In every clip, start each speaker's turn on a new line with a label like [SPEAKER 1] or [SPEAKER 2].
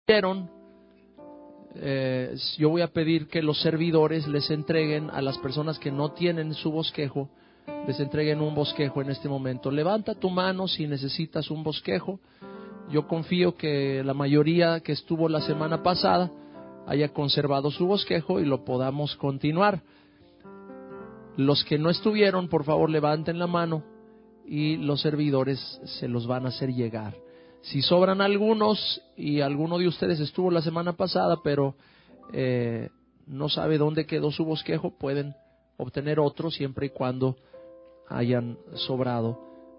[SPEAKER 1] yo voy a pedir que los servidores les entreguen a las personas que no tienen su bosquejo, les entreguen un bosquejo en este momento. Levanta tu mano si necesitas un bosquejo. Yo confío que la mayoría que estuvo la semana pasada haya conservado su bosquejo y lo podamos continuar. Los que no estuvieron, por favor, levanten la mano y los servidores se los van a hacer llegar. Si sobran algunos y alguno de ustedes estuvo la semana pasada, pero no sabe dónde quedó su bosquejo, pueden obtener otro siempre y cuando hayan sobrado.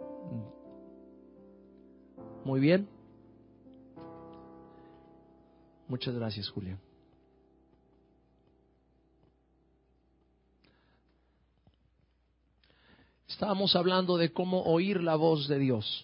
[SPEAKER 1] Muy bien. Muchas gracias, Julián. Estábamos hablando de cómo oír la voz de Dios.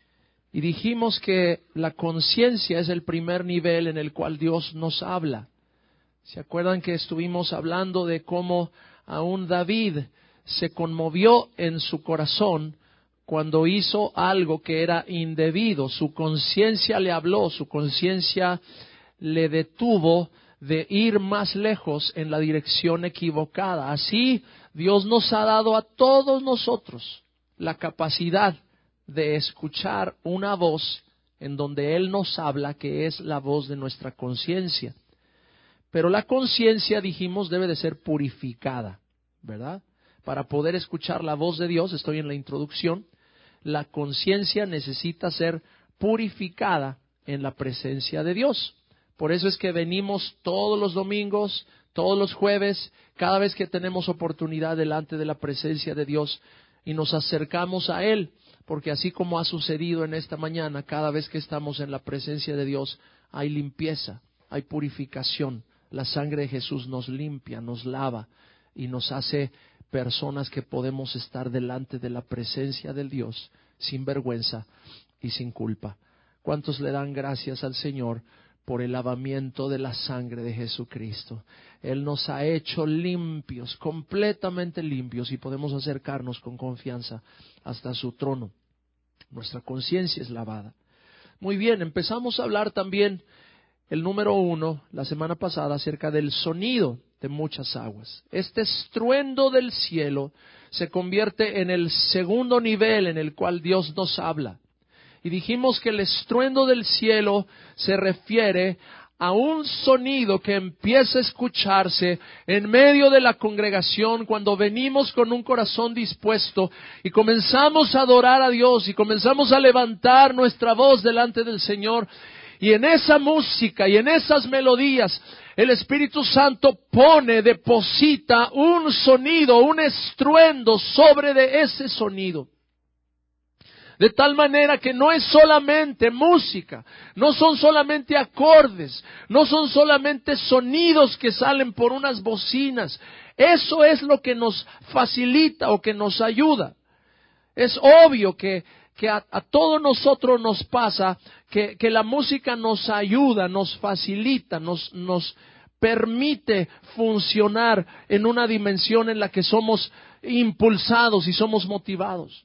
[SPEAKER 1] Y dijimos que la conciencia es el primer nivel en el cual Dios nos habla. ¿Se acuerdan que estuvimos hablando de cómo aún David se conmovió en su corazón cuando hizo algo que era indebido? Su conciencia le habló, su conciencia le detuvo de ir más lejos en la dirección equivocada. Así Dios nos ha dado a todos nosotros la capacidad de escuchar una voz en donde Él nos habla, que es la voz de nuestra conciencia. Pero la conciencia, dijimos, debe de ser purificada, ¿verdad? Para poder escuchar la voz de Dios, estoy en la introducción, la conciencia necesita ser purificada en la presencia de Dios. Por eso es que venimos todos los domingos, todos los jueves, cada vez que tenemos oportunidad delante de la presencia de Dios y nos acercamos a Él. Porque así como ha sucedido en esta mañana, cada vez que estamos en la presencia de Dios, hay limpieza, hay purificación. La sangre de Jesús nos limpia, nos lava y nos hace personas que podemos estar delante de la presencia del Dios sin vergüenza y sin culpa. ¿Cuántos le dan gracias al Señor por el lavamiento de la sangre de Jesucristo? Él nos ha hecho limpios, completamente limpios, y podemos acercarnos con confianza hasta su trono. Nuestra conciencia es lavada. Muy bien, empezamos a hablar también el número 1 la semana pasada acerca del sonido de muchas aguas. Este estruendo del cielo se convierte en el segundo nivel en el cual Dios nos habla. Y dijimos que el estruendo del cielo se refiere a un sonido que empieza a escucharse en medio de la congregación cuando venimos con un corazón dispuesto y comenzamos a adorar a Dios y comenzamos a levantar nuestra voz delante del Señor. Y en esa música y en esas melodías el Espíritu Santo deposita un sonido, un estruendo sobre de ese sonido. De tal manera que no es solamente música, no son solamente acordes, no son solamente sonidos que salen por unas bocinas. Eso es lo que nos facilita o que nos ayuda. Es obvio que a todos nosotros nos pasa que la música nos ayuda, nos facilita, nos permite funcionar en una dimensión en la que somos impulsados y somos motivados.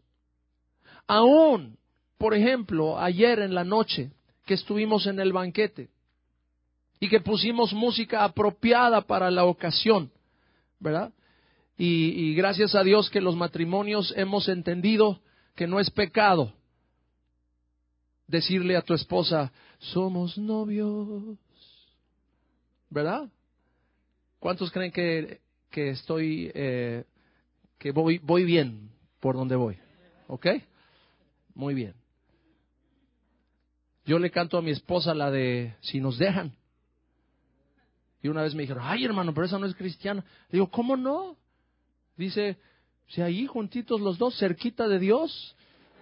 [SPEAKER 1] Aún, por ejemplo, ayer en la noche que estuvimos en el banquete y que pusimos música apropiada para la ocasión, ¿verdad? Y gracias a Dios que los matrimonios hemos entendido que no es pecado decirle a tu esposa, somos novios, ¿verdad? ¿Cuántos creen que estoy, que voy bien por donde voy? ¿Ok? Muy bien. Yo le canto a mi esposa la de Si nos dejan. Y una vez me dijeron, ay hermano, pero esa no es cristiana. Le digo, ¿cómo no? Dice, si ahí juntitos los dos, cerquita de Dios.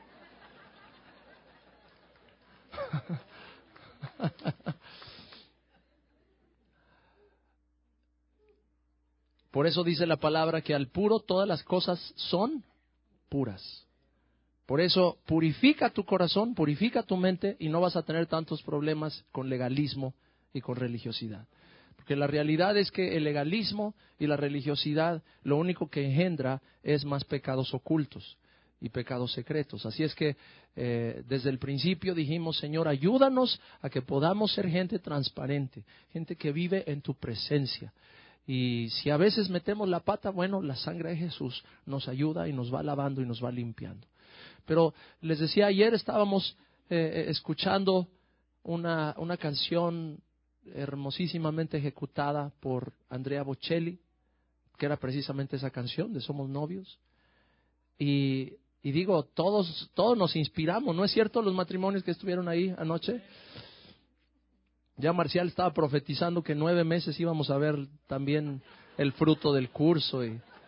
[SPEAKER 1] Por eso dice la palabra que al puro todas las cosas son puras. Por eso purifica tu corazón, purifica tu mente y no vas a tener tantos problemas con legalismo y con religiosidad. Porque la realidad es que el legalismo y la religiosidad lo único que engendra es más pecados ocultos. y pecados secretos. Así es que desde el principio dijimos, Señor, ayúdanos a que podamos ser gente transparente, gente que vive en tu presencia. Y si a veces metemos la pata, bueno, la sangre de Jesús nos ayuda y nos va lavando y nos va limpiando. Pero les decía, ayer estábamos escuchando una canción hermosísimamente ejecutada por Andrea Bocelli, que era precisamente esa canción de Somos Novios. Y digo, todos nos inspiramos, ¿no es cierto? Los matrimonios que estuvieron ahí anoche. Ya Marcial estaba profetizando que 9 meses íbamos a ver también el fruto del curso.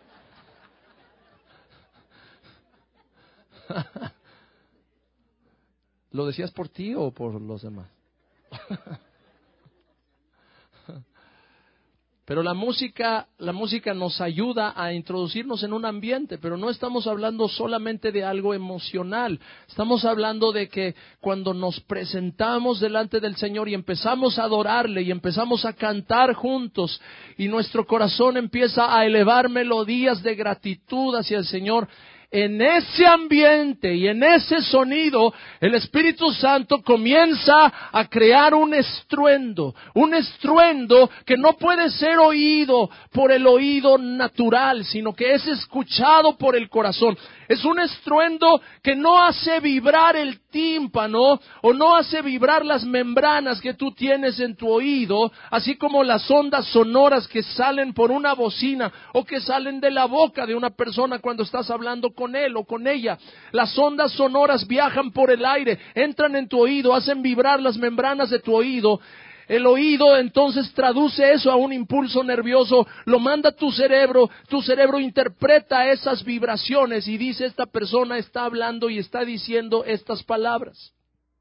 [SPEAKER 1] ¿Lo decías por ti o por los demás? Pero la música nos ayuda a introducirnos en un ambiente, pero no estamos hablando solamente de algo emocional. Estamos hablando de que cuando nos presentamos delante del Señor y empezamos a adorarle y empezamos a cantar juntos y nuestro corazón empieza a elevar melodías de gratitud hacia el Señor, en ese ambiente y en ese sonido, el Espíritu Santo comienza a crear un estruendo que no puede ser oído por el oído natural, sino que es escuchado por el corazón. Es un estruendo que no hace vibrar el tímpano o no hace vibrar las membranas que tú tienes en tu oído, así como las ondas sonoras que salen por una bocina o que salen de la boca de una persona cuando estás hablando con él o con ella. Las ondas sonoras viajan por el aire, entran en tu oído, hacen vibrar las membranas de tu oído. El oído entonces traduce eso a un impulso nervioso, lo manda a tu cerebro interpreta esas vibraciones y dice, esta persona está hablando y está diciendo estas palabras.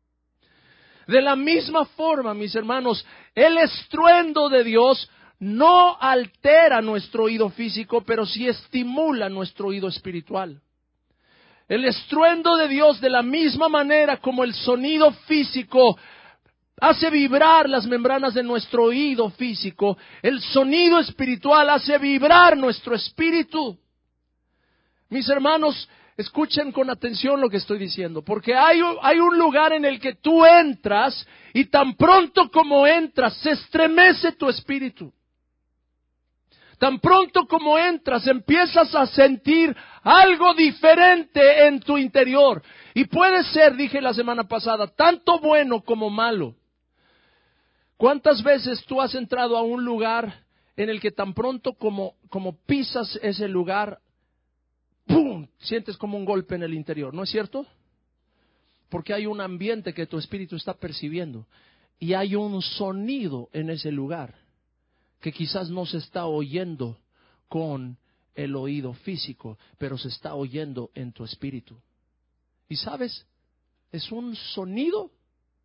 [SPEAKER 1] De la misma forma, mis hermanos, el estruendo de Dios no altera nuestro oído físico, pero sí estimula nuestro oído espiritual. El estruendo de Dios, de la misma manera como el sonido físico hace vibrar las membranas de nuestro oído físico, el sonido espiritual hace vibrar nuestro espíritu. Mis hermanos, escuchen con atención lo que estoy diciendo, porque hay un lugar en el que tú entras y tan pronto como entras se estremece tu espíritu. Tan pronto como entras empiezas a sentir algo diferente en tu interior. Y puede ser, dije la semana pasada, tanto bueno como malo. ¿Cuántas veces tú has entrado a un lugar en el que tan pronto como pisas ese lugar, ¡pum!, sientes como un golpe en el interior? ¿No es cierto? Porque hay un ambiente que tu espíritu está percibiendo y hay un sonido en ese lugar que quizás no se está oyendo con el oído físico, pero se está oyendo en tu espíritu. ¿Y sabes? Es un sonido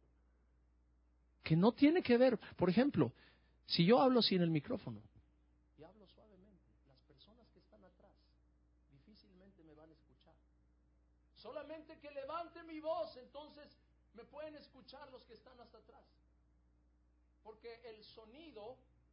[SPEAKER 1] que no tiene que ver. Por ejemplo, si yo hablo sin el micrófono y hablo suavemente, las personas que están atrás difícilmente me van a escuchar. Solamente que levante mi voz, entonces me pueden escuchar los que están hasta atrás. Porque el sonido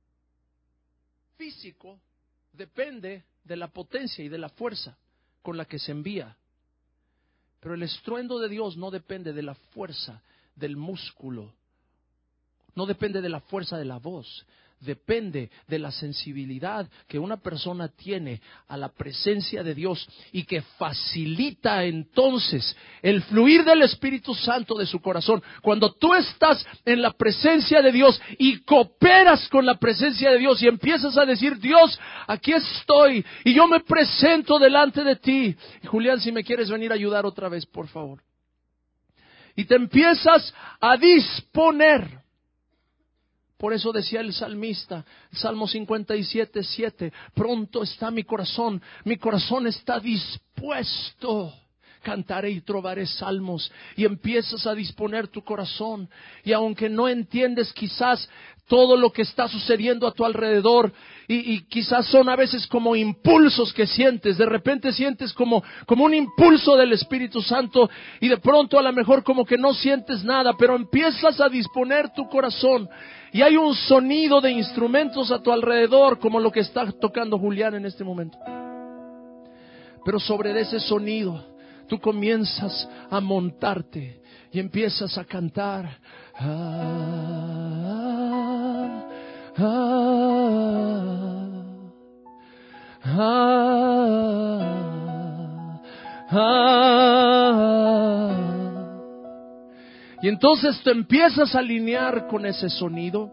[SPEAKER 1] físico depende de la potencia y de la fuerza con la que se envía. Pero el estruendo de Dios no depende de la fuerza del músculo. No depende de la fuerza de la voz, depende de la sensibilidad que una persona tiene a la presencia de Dios y que facilita entonces el fluir del Espíritu Santo de su corazón. Cuando tú estás en la presencia de Dios y cooperas con la presencia de Dios y empiezas a decir, Dios, aquí estoy y yo me presento delante de ti. Y Julián, si me quieres venir a ayudar otra vez, por favor. Y te empiezas a disponer. Por eso decía el salmista, Salmo 57:7, pronto está mi corazón está dispuesto. Cantaré y trovaré salmos, y empiezas a disponer tu corazón, y aunque no entiendes quizás todo lo que está sucediendo a tu alrededor, y quizás son a veces como impulsos que sientes, de repente sientes como un impulso del Espíritu Santo, y de pronto a lo mejor como que no sientes nada, pero empiezas a disponer tu corazón, y hay un sonido de instrumentos a tu alrededor, como lo que está tocando Julián en este momento. Pero sobre ese sonido tú comienzas a montarte y empiezas a cantar. Y entonces te empiezas a alinear con ese sonido.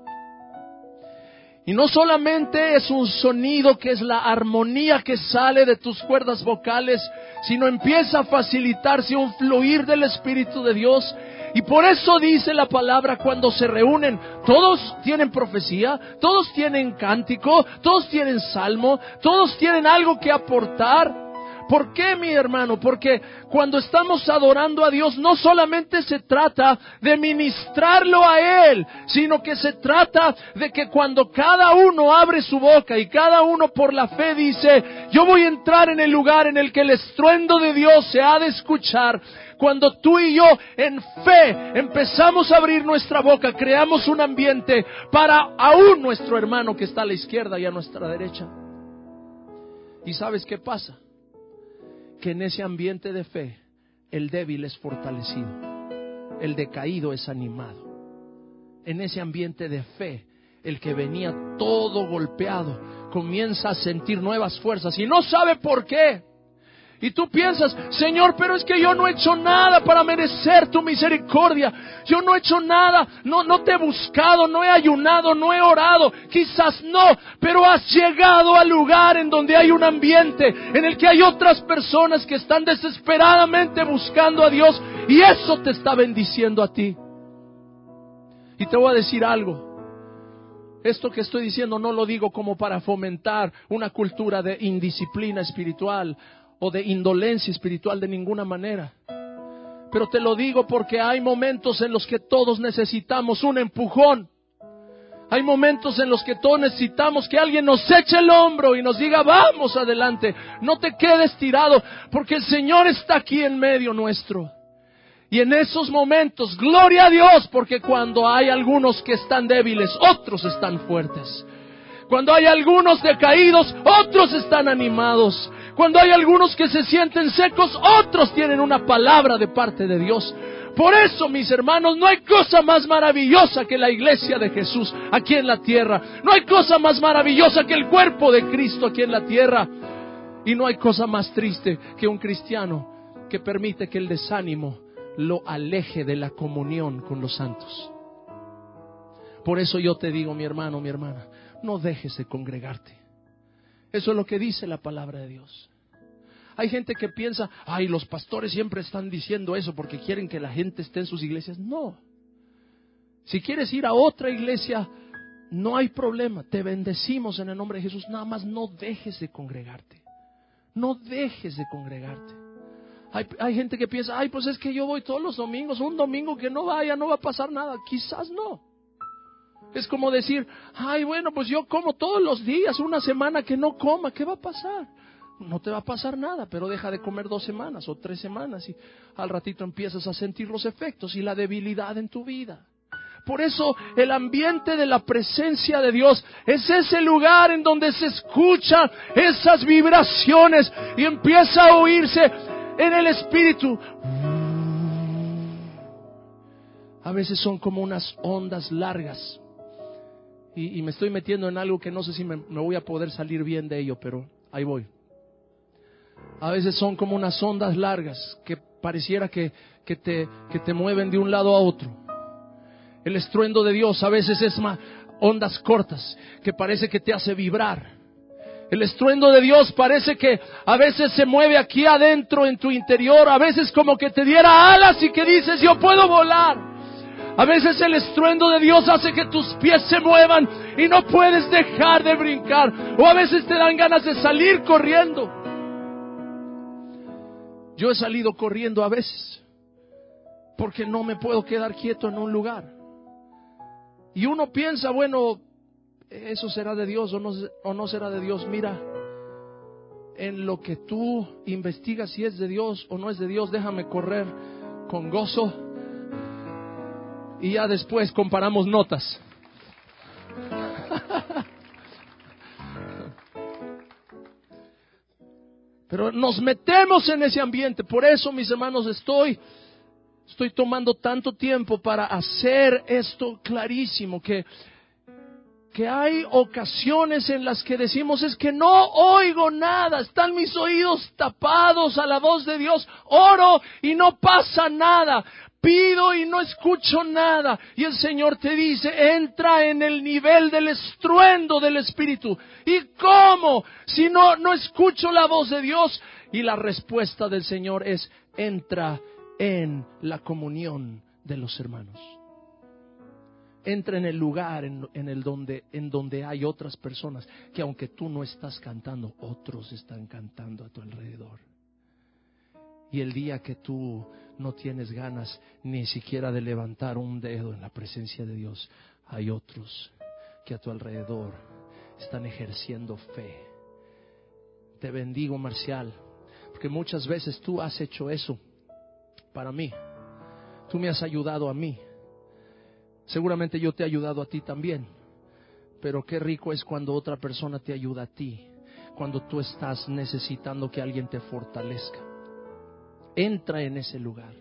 [SPEAKER 1] Y no solamente es un sonido que es la armonía que sale de tus cuerdas vocales, sino empieza a facilitarse un fluir del Espíritu de Dios. Y por eso dice la palabra, cuando se reúnen, todos tienen profecía, todos tienen cántico, todos tienen salmo, todos tienen algo que aportar. ¿Por qué, mi hermano? Porque cuando estamos adorando a Dios, no solamente se trata de ministrarlo a Él, sino que se trata de que cuando cada uno abre su boca y cada uno por la fe dice, yo voy a entrar en el lugar en el que el estruendo de Dios se ha de escuchar. Cuando tú y yo en fe empezamos a abrir nuestra boca, creamos un ambiente para aún nuestro hermano que está a la izquierda y a nuestra derecha. ¿Y sabes qué pasa? Que en ese ambiente de fe, el débil es fortalecido, el decaído es animado. En ese ambiente de fe, el que venía todo golpeado comienza a sentir nuevas fuerzas y no sabe por qué. Y tú piensas, Señor, pero es que yo no he hecho nada para merecer tu misericordia. Yo no he hecho nada, no te he buscado, no he ayunado, no he orado. Quizás no, pero has llegado al lugar en donde hay un ambiente en el que hay otras personas que están desesperadamente buscando a Dios, y eso te está bendiciendo a ti. Y te voy a decir algo. Esto que estoy diciendo no lo digo como para fomentar una cultura de indisciplina espiritual o de indolencia espiritual, de ninguna manera. Pero te lo digo porque hay momentos en los que todos necesitamos un empujón. Hay momentos en los que todos necesitamos que alguien nos eche el hombro y nos diga, vamos adelante, no te quedes tirado, porque el Señor está aquí en medio nuestro. Y en esos momentos, gloria a Dios, porque cuando hay algunos que están débiles, otros están fuertes. Cuando hay algunos decaídos, otros están animados. Cuando hay algunos que se sienten secos, otros tienen una palabra de parte de Dios. Por eso, mis hermanos, no hay cosa más maravillosa que la iglesia de Jesús aquí en la tierra. No hay cosa más maravillosa que el cuerpo de Cristo aquí en la tierra. Y no hay cosa más triste que un cristiano que permite que el desánimo lo aleje de la comunión con los santos. Por eso yo te digo, mi hermano, mi hermana, no dejes de congregarte. Eso es lo que dice la palabra de Dios. Hay gente que piensa, ay, los pastores siempre están diciendo eso porque quieren que la gente esté en sus iglesias. No. Si quieres ir a otra iglesia, no hay problema. Te bendecimos en el nombre de Jesús. Nada más no dejes de congregarte. No dejes de congregarte. Hay gente que piensa, ay, pues es que yo voy todos los domingos. Un domingo que no vaya, no va a pasar nada. Quizás no. Es como decir, ay, bueno, pues yo como todos los días, una semana que no coma, ¿qué va a pasar? No te va a pasar nada, pero deja de comer 2 semanas o 3 semanas y al ratito empiezas a sentir los efectos y la debilidad en tu vida. Por eso el ambiente de la presencia de Dios es ese lugar en donde se escuchan esas vibraciones y empieza a oírse en el espíritu. A veces son como unas ondas largas. Y me estoy metiendo en algo que no sé si me voy a poder salir bien de ello, pero ahí voy. A veces son como unas ondas largas que pareciera que te mueven de un lado a otro. El estruendo de Dios a veces es más ondas cortas que parece que te hace vibrar. El estruendo de Dios parece que a veces se mueve aquí adentro en tu interior, a veces como que te diera alas y que dices, yo puedo volar. A veces el estruendo de Dios hace que tus pies se muevan y no puedes dejar de brincar. O a veces te dan ganas de salir corriendo. Yo he salido corriendo a veces porque no me puedo quedar quieto en un lugar. Y uno piensa, bueno, eso será de Dios o no será de Dios. Mira, en lo que tú investigas si es de Dios o no es de Dios, déjame correr con gozo. Y ya después comparamos notas. Pero nos metemos en ese ambiente. Por eso, mis hermanos, estoy tomando tanto tiempo para hacer esto clarísimo, que hay ocasiones en las que decimos, es que no oigo nada, están mis oídos tapados a la voz de Dios, oro y no pasa nada, pido y no escucho nada. Y el Señor te dice, entra en el nivel del estruendo del Espíritu. ¿Y cómo? Si no escucho la voz de Dios. Y la respuesta del Señor es, entra en la comunión de los hermanos. Entra en el lugar en donde hay otras personas que aunque tú no estás cantando, otros están cantando a tu alrededor. Y el día que tú no tienes ganas ni siquiera de levantar un dedo en la presencia de Dios, hay otros que a tu alrededor están ejerciendo fe. Te bendigo, Marcial, porque muchas veces tú has hecho eso para mí. Tú me has ayudado a mí. Seguramente yo te he ayudado a ti también, pero qué rico es cuando otra persona te ayuda a ti, cuando tú estás necesitando que alguien te fortalezca. Entra en ese lugar,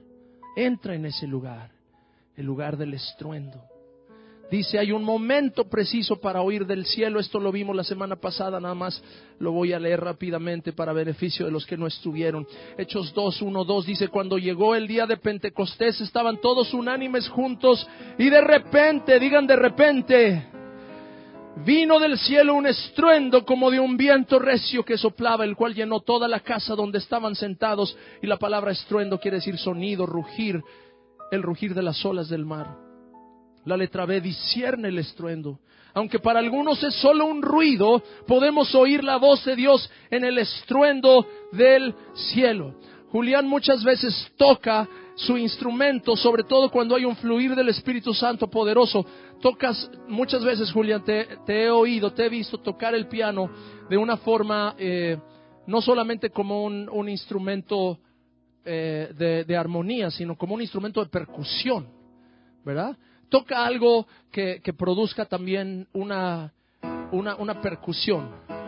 [SPEAKER 1] el lugar del estruendo. Dice, hay un momento preciso para oír del cielo. Esto lo vimos la semana pasada, nada más lo voy a leer rápidamente para beneficio de los que no estuvieron. Hechos 2:1-2 dice, cuando llegó el día de Pentecostés estaban todos unánimes juntos y de repente, digan de repente, vino del cielo un estruendo como de un viento recio que soplaba, el cual llenó toda la casa donde estaban sentados. Y la palabra estruendo quiere decir sonido, rugir, el rugir de las olas del mar. La letra B discierne el estruendo. Aunque para algunos es solo un ruido, podemos oír la voz de Dios en el estruendo del cielo. Julián muchas veces toca su instrumento, sobre todo cuando hay un fluir del Espíritu Santo poderoso. Tocas, muchas veces, Julián, te he oído, te he visto tocar el piano de una forma, no solamente como un instrumento de armonía, sino como un instrumento de percusión, ¿verdad? Toca algo que produzca también una percusión.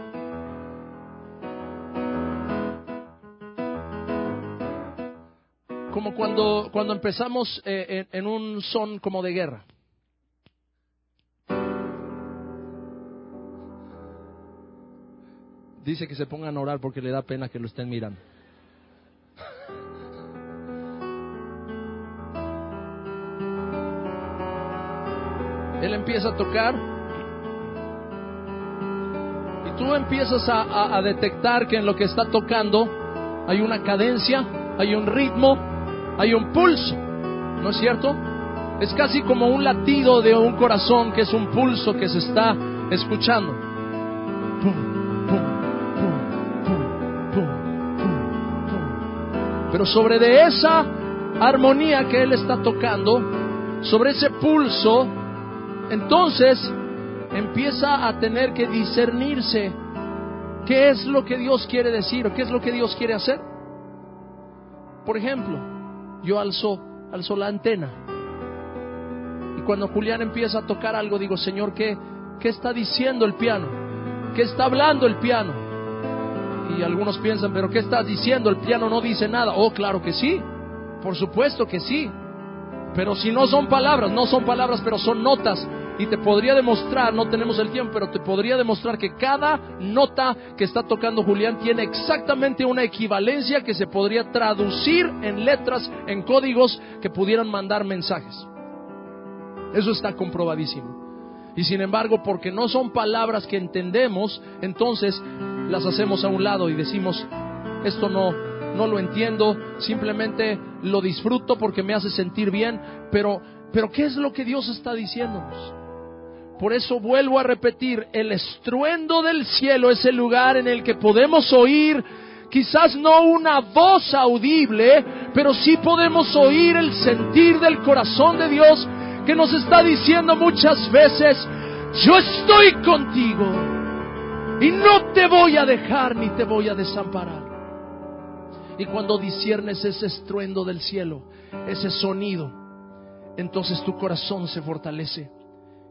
[SPEAKER 1] Como cuando empezamos en un son como de guerra. Dice que se pongan a orar porque le da pena que lo estén mirando. Él empieza a tocar y tú empiezas a detectar que en lo que está tocando hay una cadencia, hay un ritmo, hay un pulso, ¿no es cierto? Es casi como un latido de un corazón, que es un pulso que se está escuchando. Pum, pum, pum, pum, pum, pum, pum. Pero sobre de esa armonía que él está tocando, sobre ese pulso, entonces empieza a tener que discernirse qué es lo que Dios quiere decir o qué es lo que Dios quiere hacer. Por ejemplo, yo alzo la antena y cuando Julián empieza a tocar algo, digo, Señor, ¿qué está diciendo el piano? ¿Qué está hablando el piano? Y algunos piensan, ¿pero qué estás diciendo? El piano no dice nada. Oh, claro que sí, por supuesto que sí. Pero si no son palabras, pero son notas. Y te podría demostrar, no tenemos el tiempo, pero te podría demostrar que cada nota que está tocando Julián tiene exactamente una equivalencia que se podría traducir en letras, en códigos que pudieran mandar mensajes. Eso está comprobadísimo. Y sin embargo, porque no son palabras que entendemos, entonces las hacemos a un lado y decimos, esto no lo entiendo, simplemente lo disfruto porque me hace sentir bien, pero ¿qué es lo que Dios está diciéndonos? Por eso vuelvo a repetir, el estruendo del cielo es el lugar en el que podemos oír, quizás no una voz audible, pero sí podemos oír el sentir del corazón de Dios, que nos está diciendo muchas veces, yo estoy contigo y no te voy a dejar ni te voy a desamparar. Y cuando disciernes ese estruendo del cielo, ese sonido, entonces tu corazón se fortalece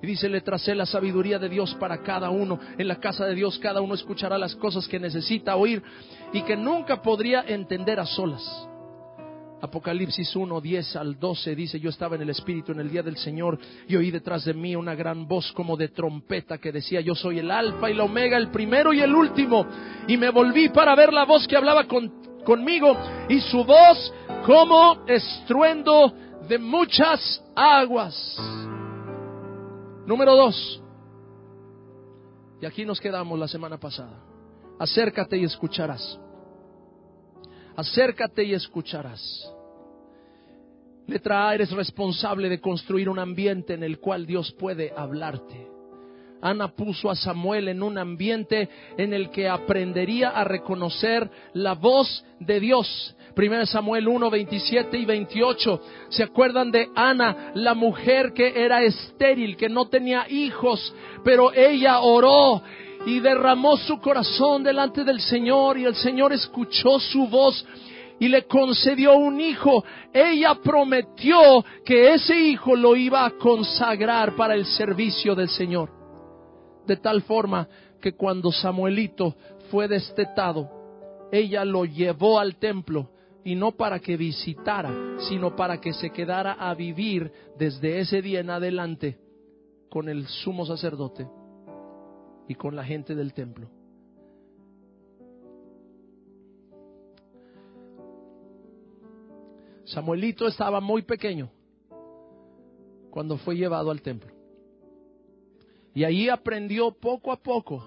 [SPEAKER 1] Y dice: le tracé la sabiduría de Dios para cada uno. En la casa de Dios cada uno escuchará las cosas que necesita oír y que nunca podría entender a solas. Apocalipsis 1, 10 al 12 dice: yo estaba en el Espíritu en el día del Señor y oí detrás de mí una gran voz como de trompeta que decía: yo soy el Alfa y la Omega, el primero y el último. Y me volví para ver la voz que hablaba conmigo, y su voz como estruendo de muchas aguas. Número 2. Y aquí nos quedamos la semana pasada. Acércate y escucharás. Acércate y escucharás. Letra A: eres responsable de construir un ambiente en el cual Dios puede hablarte. Ana puso a Samuel en un ambiente en el que aprendería a reconocer la voz de Dios. 1 Samuel 1, 27 y 28. ¿Se acuerdan de Ana, la mujer que era estéril, que no tenía hijos, pero ella oró y derramó su corazón delante del Señor, y el Señor escuchó su voz y le concedió un hijo? Ella prometió que ese hijo lo iba a consagrar para el servicio del Señor. De tal forma que cuando Samuelito fue destetado, ella lo llevó al templo, y no para que visitara, sino para que se quedara a vivir desde ese día en adelante con el sumo sacerdote y con la gente del templo. Samuelito estaba muy pequeño cuando fue llevado al templo, y allí aprendió poco a poco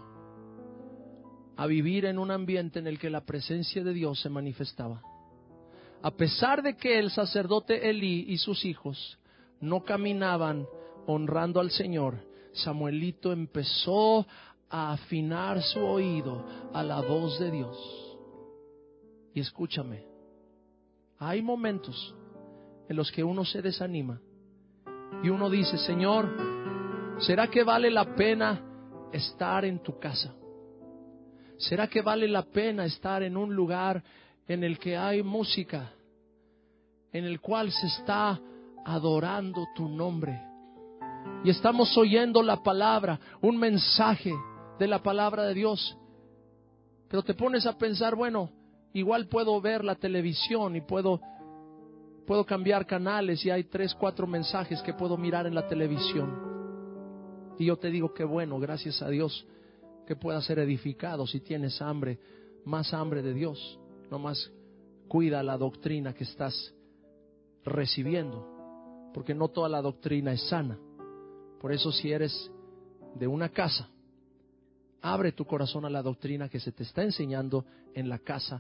[SPEAKER 1] a vivir en un ambiente en el que la presencia de Dios se manifestaba. A pesar de que el sacerdote Elí y sus hijos no caminaban honrando al Señor, Samuelito empezó a afinar su oído a la voz de Dios. Y escúchame, hay momentos en los que uno se desanima y uno dice: Señor, ¿será que vale la pena estar en tu casa? ¿Será que vale la pena estar en un lugar en el que hay música, en el cual se está adorando tu nombre y estamos oyendo la palabra, un mensaje de la palabra de Dios? Pero te pones a pensar: bueno, igual puedo ver la televisión y puedo cambiar canales, y hay 3, 4 mensajes que puedo mirar en la televisión. Y yo te digo que bueno, gracias a Dios, que puedas ser edificado si tienes hambre, más hambre de Dios. Nomás cuida la doctrina que estás recibiendo, porque no toda la doctrina es sana. Por eso, si eres de una casa, abre tu corazón a la doctrina que se te está enseñando en la casa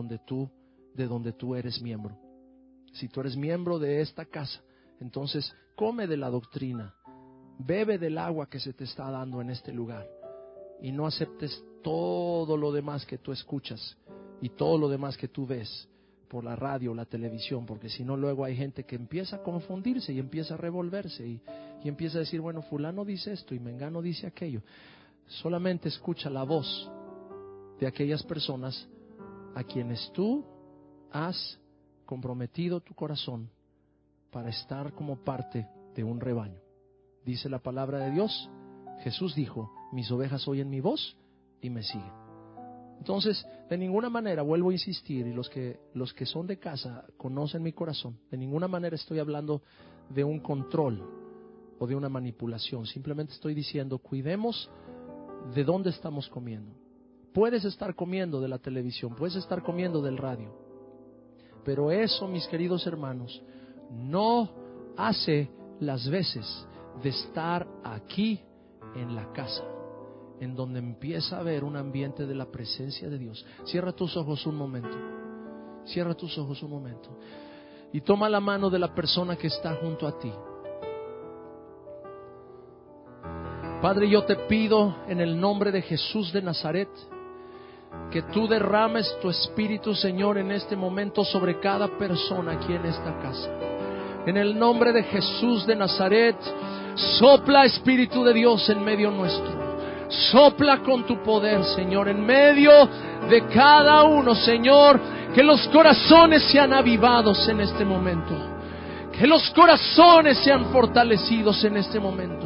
[SPEAKER 1] de donde tú eres miembro. Si tú eres miembro de esta casa, entonces come de la doctrina, bebe del agua que se te está dando en este lugar, y no aceptes todo lo demás que tú escuchas y todo lo demás que tú ves por la radio o la televisión, porque si no, luego hay gente que empieza a confundirse y empieza a revolverse y empieza a decir: bueno, fulano dice esto y mengano dice aquello. Solamente escucha la voz de aquellas personas a quienes tú has comprometido tu corazón para estar como parte de un rebaño. Dice la palabra de Dios, Jesús dijo: mis ovejas oyen mi voz y me siguen. Entonces, de ninguna manera, vuelvo a insistir, y los que son de casa conocen mi corazón, de ninguna manera estoy hablando de un control o de una manipulación. Simplemente estoy diciendo: cuidemos de dónde estamos comiendo. Puedes estar comiendo de la televisión, puedes estar comiendo del radio, pero eso, mis queridos hermanos, no hace las veces de estar aquí en la casa, en donde empieza a haber un ambiente de la presencia de Dios. Cierra tus ojos un momento. Cierra tus ojos un momento. Y toma la mano de la persona que está junto a ti. Padre, yo te pido en el nombre de Jesús de Nazaret que tú derrames tu Espíritu, Señor, en este momento sobre cada persona aquí en esta casa. En el nombre de Jesús de Nazaret, sopla, Espíritu de Dios, en medio nuestro. Sopla con tu poder, Señor, en medio de cada uno, Señor. Que los corazones sean avivados en este momento. Que los corazones sean fortalecidos en este momento.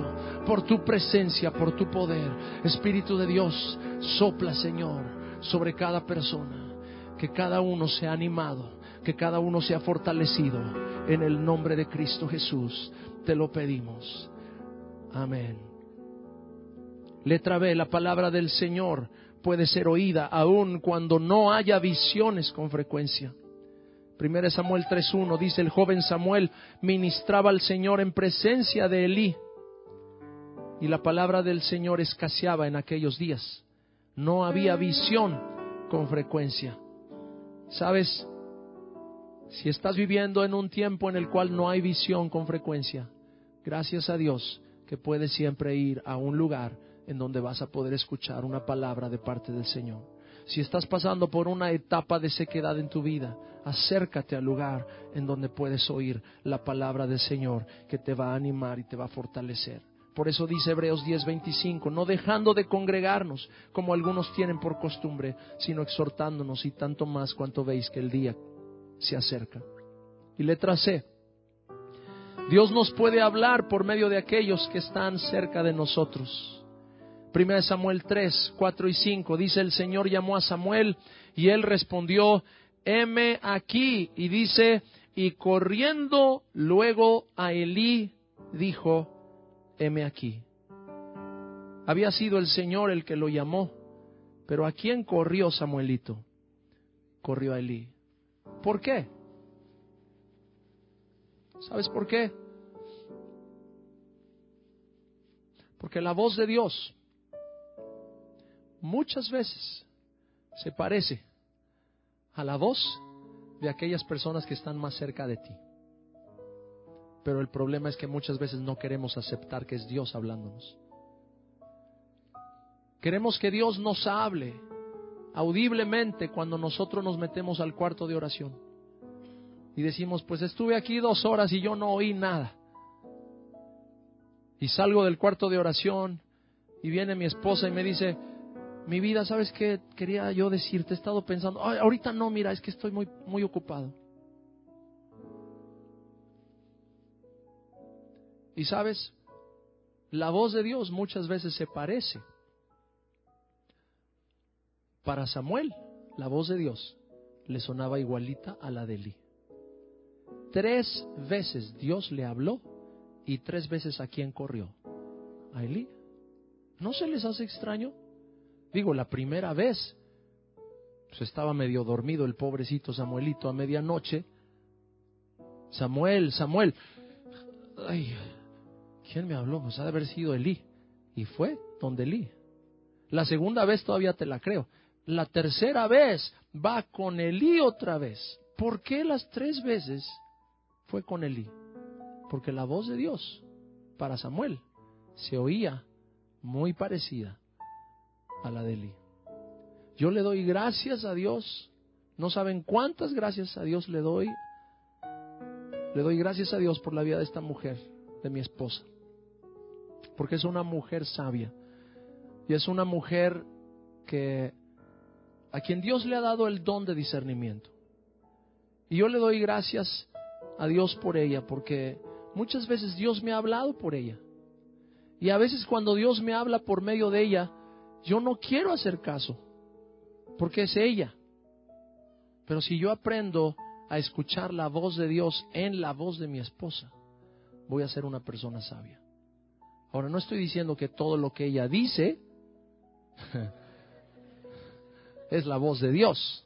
[SPEAKER 1] por tu presencia, por tu poder. Espíritu de Dios, sopla, Señor, sobre cada persona, que cada uno sea animado, que cada uno sea fortalecido. En el nombre de Cristo Jesús te lo pedimos. Amén. Letra B, la palabra del Señor puede ser oída aun cuando no haya visiones con frecuencia. 1 Samuel 3:1 dice: el joven Samuel ministraba al Señor en presencia de Elí, y la palabra del Señor escaseaba en aquellos días. No había visión con frecuencia. ¿Sabes? Si estás viviendo en un tiempo en el cual no hay visión con frecuencia, gracias a Dios que puedes siempre ir a un lugar en donde vas a poder escuchar una palabra de parte del Señor. Si estás pasando por una etapa de sequedad en tu vida, acércate al lugar en donde puedes oír la palabra del Señor, que te va a animar y te va a fortalecer. Por eso dice Hebreos 10:25, no dejando de congregarnos como algunos tienen por costumbre, sino exhortándonos, y tanto más cuanto veis que el día se acerca. Y letra C, Dios nos puede hablar por medio de aquellos que están cerca de nosotros. 1 Samuel 3:4 y 5 dice: el Señor llamó a Samuel y él respondió: heme aquí. Y dice: y corriendo luego a Elí dijo: heme aquí. Había sido el Señor el que lo llamó, pero ¿a quién corrió Samuelito? Corrió a Elí. ¿Por qué? ¿Sabes por qué? Porque la voz de Dios muchas veces se parece a la voz de aquellas personas que están más cerca de ti. Pero el problema es que muchas veces no queremos aceptar que es Dios hablándonos. Queremos que Dios nos hable audiblemente cuando nosotros nos metemos al cuarto de oración y decimos: pues estuve aquí 2 horas y yo no oí nada. Y salgo del cuarto de oración y viene mi esposa y me dice: mi vida, ¿sabes qué? Quería yo decirte, he estado pensando. Ay, ahorita no, mira, es que estoy muy ocupado. Y sabes, la voz de Dios muchas veces se parece. Para Samuel, la voz de Dios le sonaba igualita a la de Elí. 3 veces Dios le habló, y 3 veces ¿a quién corrió? A Elí. ¿No se les hace extraño? Digo, la primera vez pues estaba medio dormido el pobrecito Samuelito a medianoche. Samuel, ay, ¿quién me habló? Pues ha de haber sido Elí. Y fue donde Elí. La segunda vez todavía te la creo. La tercera vez va con Elí otra vez. ¿Por qué las 3 veces fue con Elí? Porque la voz de Dios para Samuel se oía muy parecida a la de Elí. Yo le doy gracias a Dios. No saben cuántas gracias a Dios le doy. Le doy gracias a Dios por la vida de esta mujer, de mi esposa, porque es una mujer sabia y es una mujer a quien Dios le ha dado el don de discernimiento. Y yo le doy gracias a Dios por ella, porque muchas veces Dios me ha hablado por ella. Y a veces cuando Dios me habla por medio de ella, yo no quiero hacer caso, porque es ella. Pero si yo aprendo a escuchar la voz de Dios en la voz de mi esposa, voy a ser una persona sabia. Ahora, no estoy diciendo que todo lo que ella dice es la voz de Dios.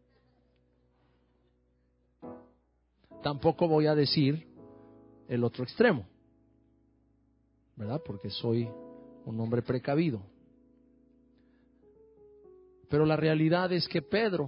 [SPEAKER 1] Tampoco voy a decir el otro extremo, ¿verdad? Porque soy un hombre precavido. Pero la realidad es que Pedro,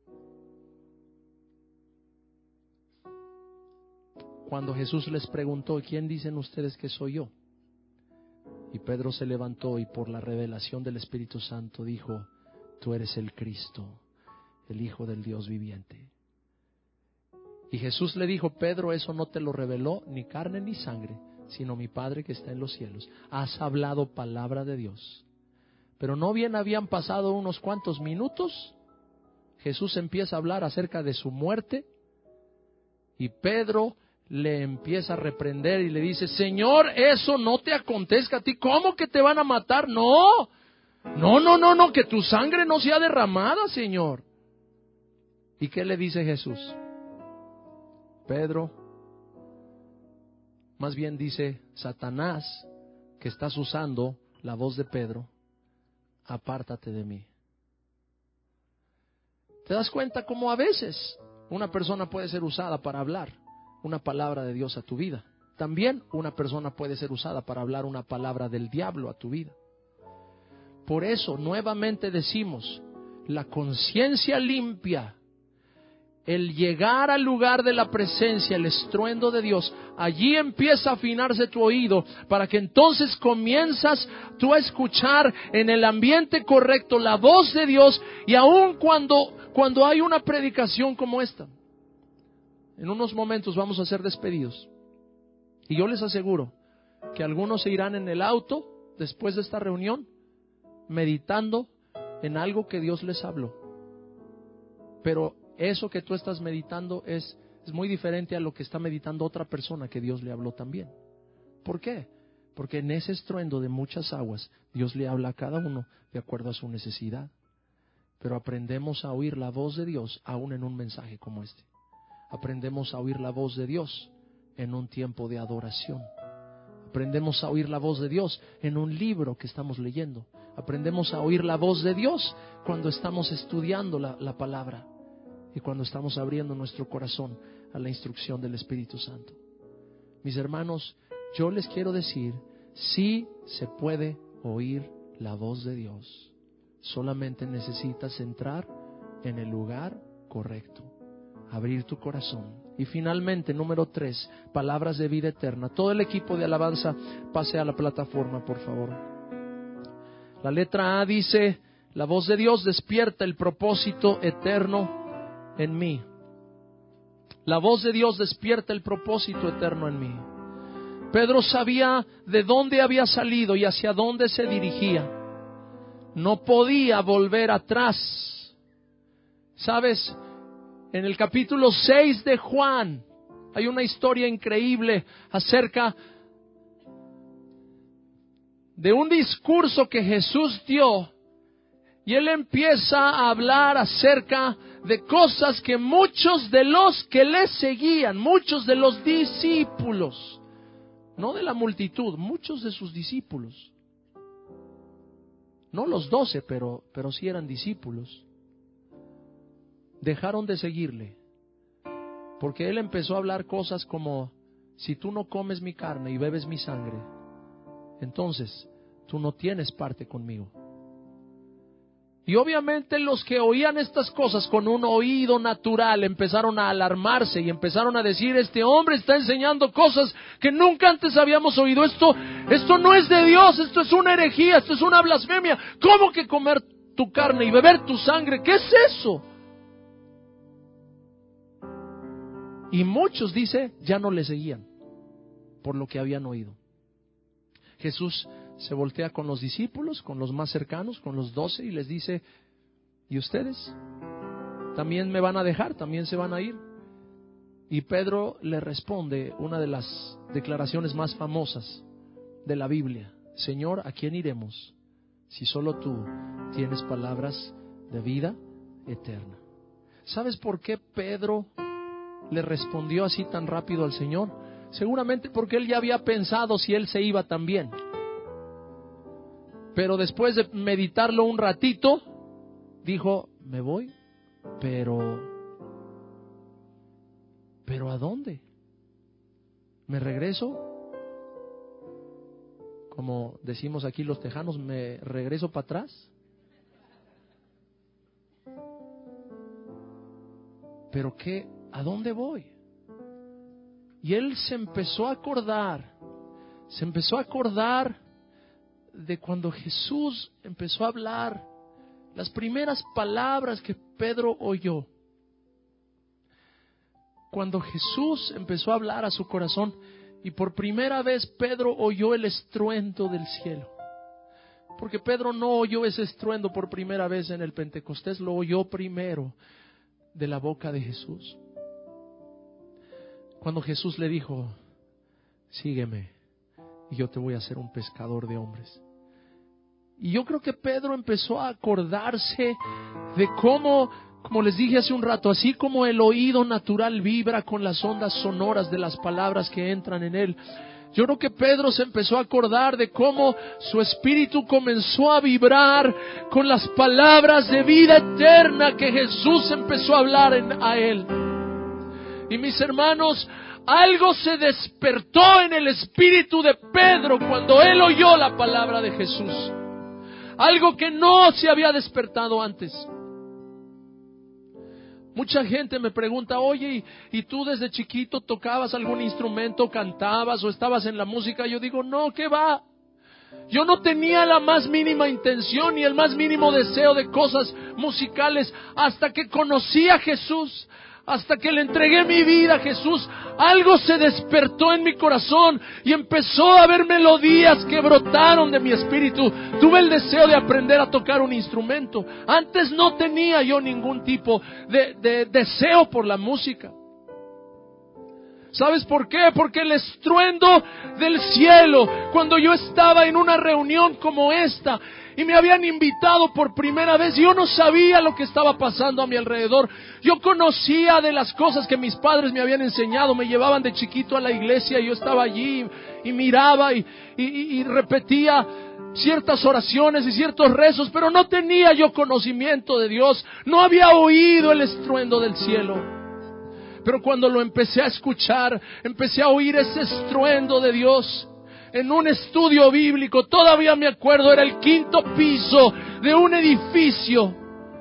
[SPEAKER 1] cuando Jesús les preguntó: ¿quién dicen ustedes que soy yo? Y Pedro se levantó y por la revelación del Espíritu Santo dijo: tú eres el Cristo, el Hijo del Dios viviente. Y Jesús le dijo: Pedro, eso no te lo reveló ni carne ni sangre, sino mi Padre que está en los cielos. Has hablado palabra de Dios. Pero no bien habían pasado unos cuantos minutos, Jesús empieza a hablar acerca de su muerte, y Pedro le empieza a reprender y le dice: Señor, eso no te acontezca a ti. ¿Cómo que te van a matar? No, que tu sangre no sea derramada, Señor. ¿Y qué le dice Jesús? Pedro, más bien dice Satanás, que estás usando la voz de Pedro, apártate de mí. ¿Te das cuenta cómo a veces una persona puede ser usada para hablar una palabra de Dios a tu vida? También una persona puede ser usada para hablar una palabra del diablo a tu vida. Por eso nuevamente decimos, la conciencia limpia, el llegar al lugar de la presencia, el estruendo de Dios, allí empieza a afinarse tu oído para que entonces comienzas tú a escuchar en el ambiente correcto la voz de Dios. Y aun cuando hay una predicación como esta, en unos momentos vamos a ser despedidos, y yo les aseguro que algunos se irán en el auto después de esta reunión meditando en algo que Dios les habló, pero eso que tú estás meditando es muy diferente a lo que está meditando otra persona que Dios le habló también. ¿Por qué? Porque en ese estruendo de muchas aguas Dios le habla a cada uno de acuerdo a su necesidad. Pero aprendemos a oír la voz de Dios aún en un mensaje como este. Aprendemos a oír la voz de Dios en un tiempo de adoración. Aprendemos a oír la voz de Dios en un libro que estamos leyendo. Aprendemos a oír la voz de Dios cuando estamos estudiando la palabra y cuando estamos abriendo nuestro corazón a la instrucción del Espíritu Santo. Mis hermanos, yo les quiero decir, sí se puede oír la voz de Dios. Solamente necesitas entrar en el lugar correcto, abrir tu corazón. Y finalmente, número 3, palabras de vida eterna. Todo el equipo de alabanza pase a la plataforma, por favor. La letra A dice: la voz de Dios despierta el propósito eterno en mí. La voz de Dios despierta el propósito eterno en mí. Pedro sabía de dónde había salido y hacia dónde se dirigía. No podía volver atrás. ¿Sabes? En el capítulo 6 de Juan hay una historia increíble acerca de un discurso que Jesús dio, y Él empieza a hablar acerca de cosas que muchos de los que le seguían, muchos de los discípulos, no de la multitud, muchos de sus discípulos, no los 12, pero sí eran discípulos, dejaron de seguirle, porque Él empezó a hablar cosas como: si tú no comes mi carne y bebes mi sangre, entonces tú no tienes parte conmigo. Y obviamente los que oían estas cosas con un oído natural empezaron a alarmarse y empezaron a decir: este hombre está enseñando cosas que nunca antes habíamos oído. Esto no es de Dios, esto es una herejía, esto es una blasfemia. ¿Cómo que comer tu carne y beber tu sangre? ¿Qué es eso? Y muchos, dice, ya no le seguían por lo que habían oído. Jesús se voltea con los discípulos, con los más cercanos, con los 12, y les dice: ¿y ustedes? ¿También me van a dejar? ¿También se van a ir? Y Pedro le responde una de las declaraciones más famosas de la Biblia: Señor, ¿a quién iremos si solo tú tienes palabras de vida eterna? ¿Sabes por qué Pedro le respondió así tan rápido al Señor? Seguramente porque él ya había pensado si él se iba también. Pero después de meditarlo un ratito, dijo: me voy, pero ¿a dónde? ¿Me regreso? Como decimos aquí los tejanos, ¿me regreso para atrás? ¿Pero qué? ¿A dónde voy? Y él se empezó a acordar de cuando Jesús empezó a hablar, las primeras palabras que Pedro oyó. Cuando Jesús empezó a hablar a su corazón, y por primera vez Pedro oyó el estruendo del cielo. Porque Pedro no oyó ese estruendo por primera vez en el Pentecostés, lo oyó primero de la boca de Jesús. Cuando Jesús le dijo, sígueme y yo te voy a hacer un pescador de hombres. Y yo creo que Pedro empezó a acordarse de cómo, como les dije hace un rato, así como el oído natural vibra con las ondas sonoras de las palabras que entran en él, yo creo que Pedro se empezó a acordar de cómo su espíritu comenzó a vibrar con las palabras de vida eterna que Jesús empezó a hablar a él. Y mis hermanos, algo se despertó en el espíritu de Pedro cuando él oyó la palabra de Jesús. Algo que no se había despertado antes. Mucha gente me pregunta, oye, ¿y tú desde chiquito tocabas algún instrumento, cantabas o estabas en la música? Yo digo, no, ¿qué va? Yo no tenía la más mínima intención ni el más mínimo deseo de cosas musicales hasta que conocí a Jesús. Hasta que le entregué mi vida a Jesús, algo se despertó en mi corazón y empezó a haber melodías que brotaron de mi espíritu. Tuve el deseo de aprender a tocar un instrumento. Antes no tenía yo ningún tipo de deseo por la música. ¿Sabes por qué? Porque el estruendo del cielo, cuando yo estaba en una reunión como esta y me habían invitado por primera vez, yo no sabía lo que estaba pasando a mi alrededor. Yo conocía de las cosas que mis padres me habían enseñado, me llevaban de chiquito a la iglesia y yo estaba allí y miraba y repetía ciertas oraciones y ciertos rezos, pero no tenía yo conocimiento de Dios, no había oído el estruendo del cielo. Pero cuando lo empecé a escuchar, empecé a oír ese estruendo de Dios en un estudio bíblico. Todavía me acuerdo, era el 5º piso de un edificio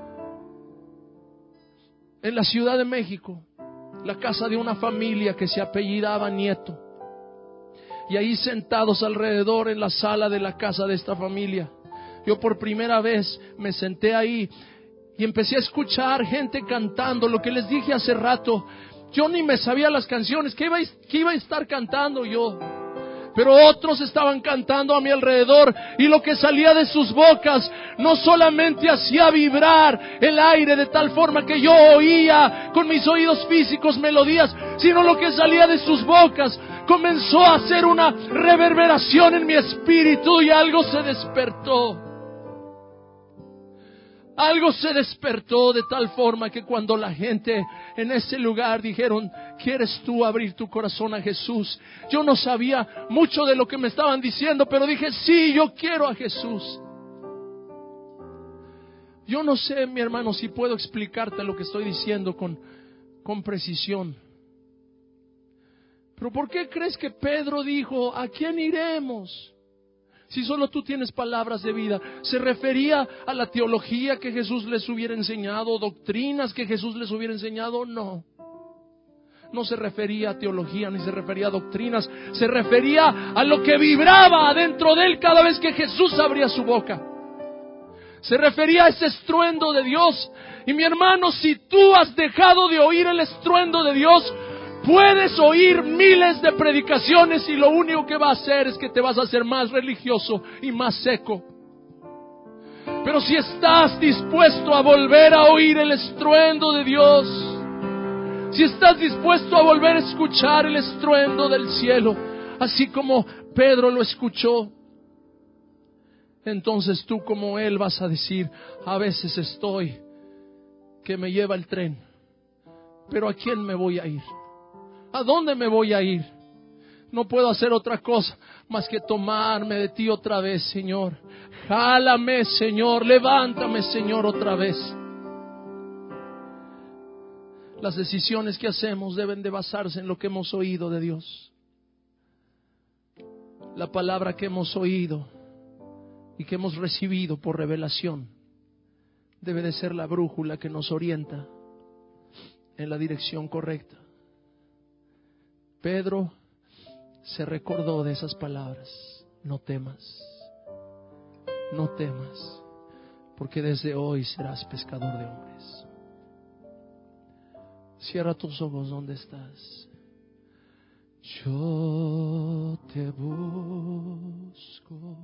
[SPEAKER 1] en la Ciudad de México, la casa de una familia que se apellidaba Nieto. Y ahí sentados alrededor en la sala de la casa de esta familia, yo por primera vez me senté ahí y empecé a escuchar gente cantando. Lo que les dije hace rato, yo ni me sabía las canciones, ¿qué iba a estar cantando yo? Pero otros estaban cantando a mi alrededor y lo que salía de sus bocas no solamente hacía vibrar el aire de tal forma que yo oía con mis oídos físicos melodías, sino lo que salía de sus bocas comenzó a hacer una reverberación en mi espíritu y algo se despertó. Algo se despertó de tal forma que cuando la gente en ese lugar dijeron, ¿quieres tú abrir tu corazón a Jesús? Yo no sabía mucho de lo que me estaban diciendo, pero dije, sí, yo quiero a Jesús. Yo no sé, mi hermano, si puedo explicarte lo que estoy diciendo con precisión. Pero ¿por qué crees que Pedro dijo, ¿a quién iremos? Si solo tú tienes palabras de vida. ¿Se refería a la teología que Jesús les hubiera enseñado, doctrinas que Jesús les hubiera enseñado? No. No se refería a teología ni se refería a doctrinas. Se refería a lo que vibraba adentro de él cada vez que Jesús abría su boca. Se refería a ese estruendo de Dios. Y mi hermano, si tú has dejado de oír el estruendo de Dios, puedes oír miles de predicaciones y lo único que va a hacer es que te vas a hacer más religioso y más seco. Pero si estás dispuesto a volver a oír el estruendo de Dios, si estás dispuesto a volver a escuchar el estruendo del cielo, así como Pedro lo escuchó, entonces tú como él vas a decir, a veces estoy que me lleva el tren, pero ¿a quién me voy a ir? ¿A dónde me voy a ir? No puedo hacer otra cosa más que tomarme de ti otra vez, Señor. Jálame, Señor. Levántame, Señor, otra vez. Las decisiones que hacemos deben de basarse en lo que hemos oído de Dios. La palabra que hemos oído y que hemos recibido por revelación debe de ser la brújula que nos orienta en la dirección correcta. Pedro se recordó de esas palabras. No temas, no temas, porque desde hoy serás pescador de hombres. Cierra tus ojos donde estás. Yo te busco